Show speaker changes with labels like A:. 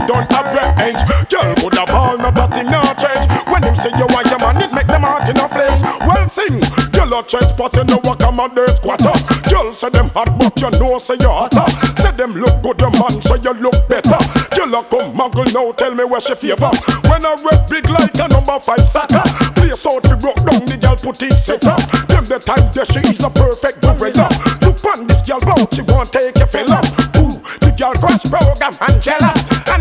A: don't arrange. Girl could a ball, not a thing not change. When him say you want your man, it make them heart in a flames. Well sing, girl a trespassing, no walk a man dirt squatter. Girl say them hot, but you know say you hotter. Say them look good, your man so you look better. Girl a come muggle now, tell me where she favor. When I red big like a number 5 soccer, place out the broke down, the girl put it set up. Them the time that she is a perfect gorilla. Look on this girl, bout she won't take your fella. Ooh, the girl crush program Angela.